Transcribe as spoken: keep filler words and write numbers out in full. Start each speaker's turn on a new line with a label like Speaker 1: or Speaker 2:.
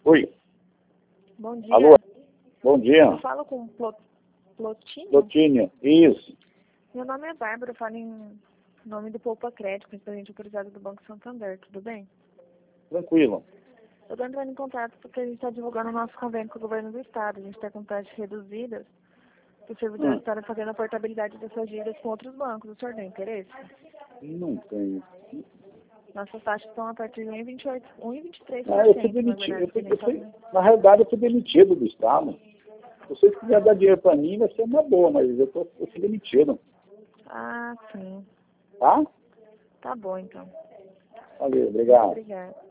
Speaker 1: Oi.
Speaker 2: Bom dia.
Speaker 1: Alô? Bom dia.
Speaker 2: Eu falo com Plo- Plotino?
Speaker 1: Plotínio, isso.
Speaker 2: Meu nome é Bárbara, eu falo em nome do Poupa Crédito, presidente autorizado do Banco Santander, tudo bem?
Speaker 1: Tranquilo.
Speaker 2: Eu estou entrando em contato porque a gente está divulgando o nosso convênio com o governo do estado. A gente está com taxas reduzidas para os servidores
Speaker 1: Hum,
Speaker 2: estarem fazendo a portabilidade dessas dívidas com outros bancos. O senhor tem interesse?
Speaker 1: não tenho.
Speaker 2: Nossas taxas estão a partir de um vírgula vinte e oito, um vírgula vinte e três por
Speaker 1: Ah, eu fui
Speaker 2: cento, na
Speaker 1: demitido. Eu
Speaker 2: verdade,
Speaker 1: fui,
Speaker 2: que nem
Speaker 1: eu fui,
Speaker 2: sabe.
Speaker 1: na realidade, eu fui demitido do Estado. Se vocês quiserem dar dinheiro para mim, vai ser uma boa, mas eu, tô, eu fui demitido.
Speaker 2: Ah, sim.
Speaker 1: Tá?
Speaker 2: Tá bom, então.
Speaker 1: Valeu, obrigado.
Speaker 2: Obrigada.